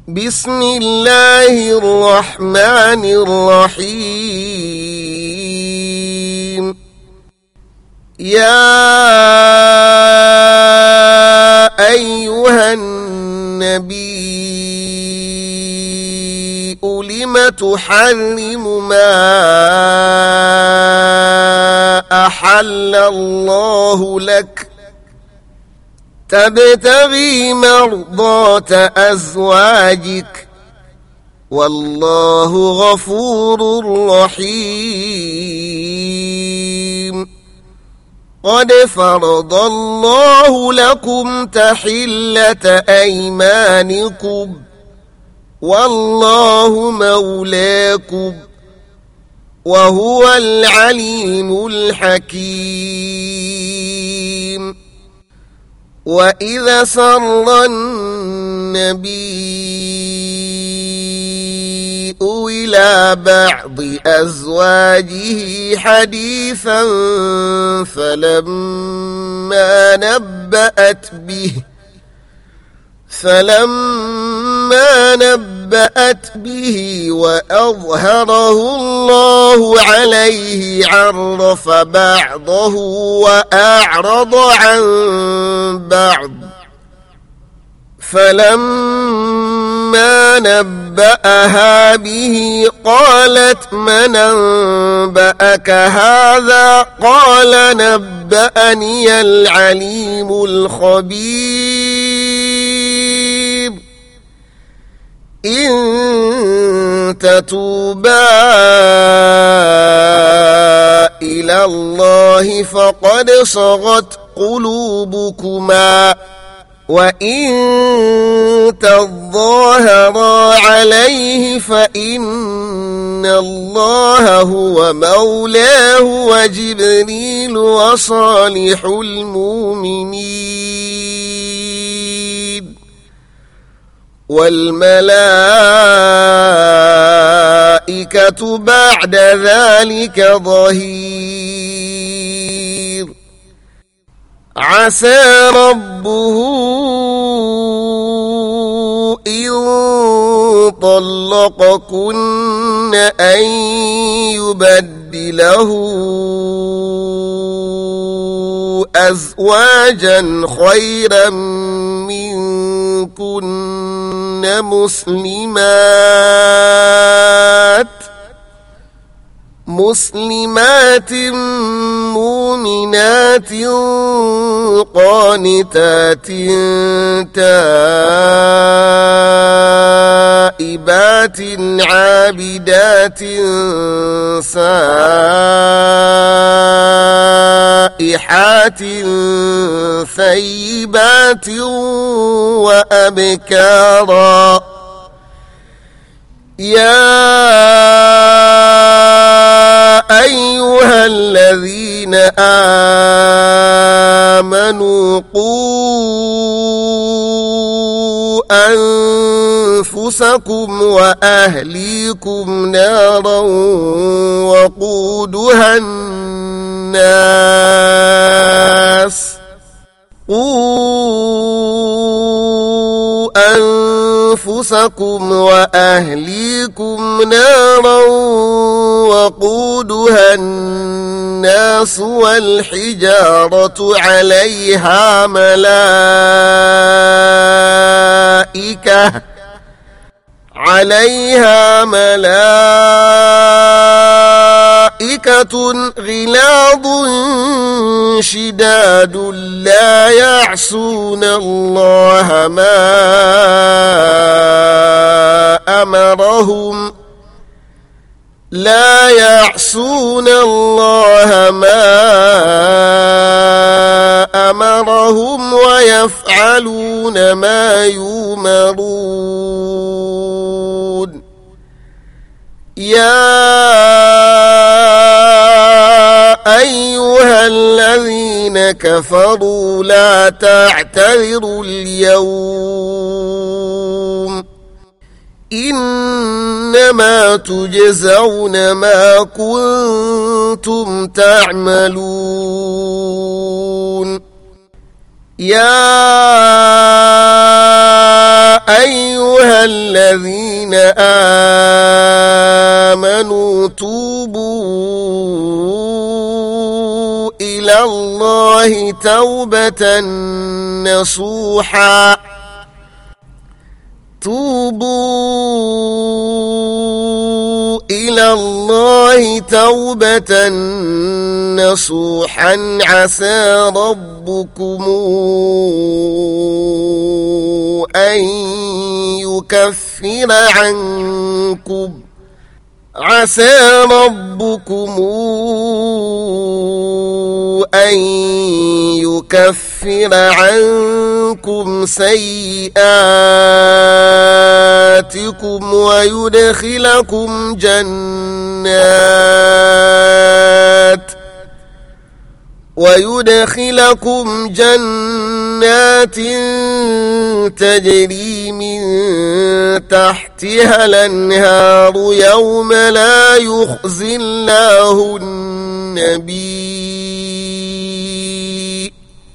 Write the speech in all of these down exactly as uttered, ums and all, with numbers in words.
بسم الله الرحمن الرحيم. يا أيها النبي لم تحرم ما أحل الله لك تبتغي مرضات أزواجك والله غفور رحيم. قد فرض الله لكم تحلة أيمانكم والله مولاكم وهو العليم الحكيم. وإذا سر النبي إلى بعض أزواجه حديثا فلما نبأت به فلما نبأت به وأظهره الله عليه عرف بعضه وأعرض عن بعض. فلما نبأها به قالت من أنبأك هذا؟ قال نبأني العليم الخبير. إن تتوبا إلى الله فقد صغت قلوبكما وإن تظاهرا عليه فإن الله هو مولاه وجبريل وصالح المؤمنين والملائكة بعد ذلك ظهير. عسى ربه إن طلقكن أن يبدله أزواجا خيرا منكن مسلمات مسلمات مؤمنات قانتات تائبات عابدات سائحات ثيبات وأبكارا. يا أيها الذين آمنوا قوا أنفسكم وأهليكم نارا وقودها الناس قوا أنفسكم وأهليكم نارا وقودها الناس والحجارة عليها ملائكة عليها ملائكة غلاظ شداد لا يعصون الله ما أمرهم لا يعصون الله ما أمرهم ويفعلون ما يؤمرون. يا أيها الذين كفروا لا تعتذروا اليوم إنما تجزون ما كنتم تعملون. يا أيها الذين آمنوا توبوا إلى الله توبة نصوحا توبوا إلى الله توبة نصوحا عسى ربكم أن يكفر عنكم عسى ربكم أن يكفر عنكم سيئاتكم ويدخلكم جنات ويدخلكم جنات تجري من تحتها الأنهار يوم لا يخزي الله النبي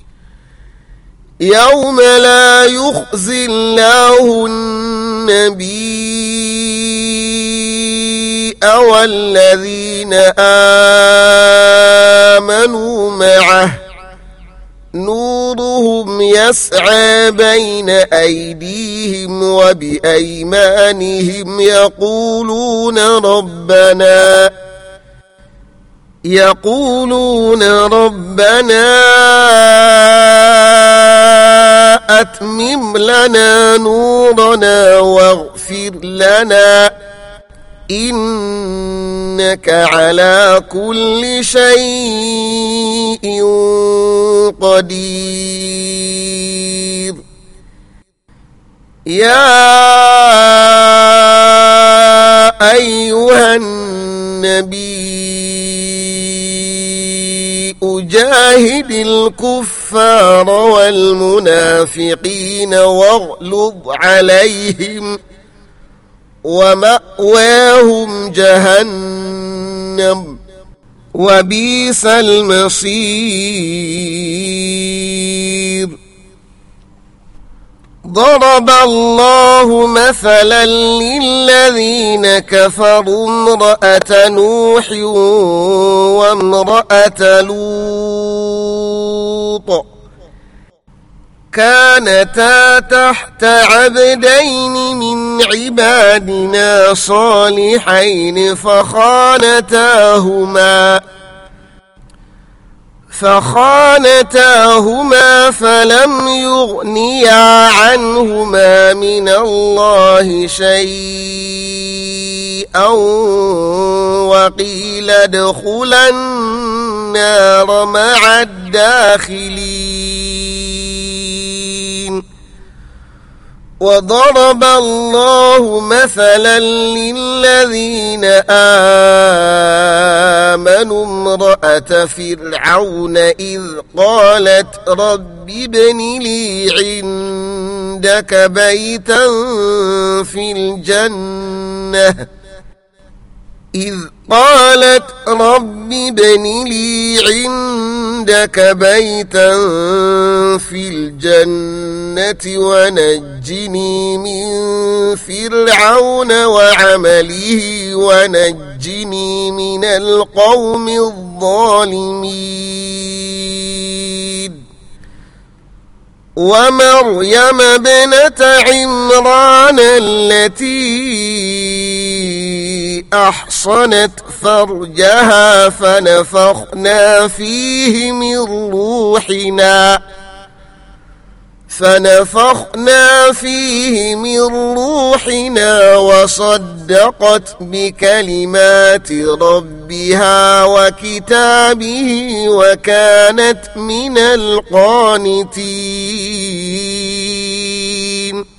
يوم لا يخزي الله النبي والذين آمنوا معه نورهم يسعى بين أيديهم وبأيمانهم يقولون ربنا يقولون ربنا أتمم لنا نورنا واغفر لنا إنك على كل شيء قدير يا أيها النبي أجاهد الكفار والمنافقين واغلظ عليهم ومأواهم جهنم وبئس المصير ضرب الله مثلا للذين كفروا امرأة نوح وامرأة لوط كانتا تحت عبدين من عبادنا صالحين فخانتاهما فخانتاهما فلم يغنيا عنهما من الله شيئا وقيل ادخلا النار مع الداخلين وضرب الله مثلا للذين آمنوا امرأة فرعون إذ قالت رب ابن لي عندك بيتا في الجنة إذ قالت رب ابن لي عندك بيتا في الجنة ونجني من فرعون وعمله ونجني من القوم الظالمين ومريم ابنة عمران التي أحصنت فرجها فنفخنا فيه من روحنا فنفخنا فيه من روحنا وصدقت بكلمات ربها وكتابه وكانت من القانتين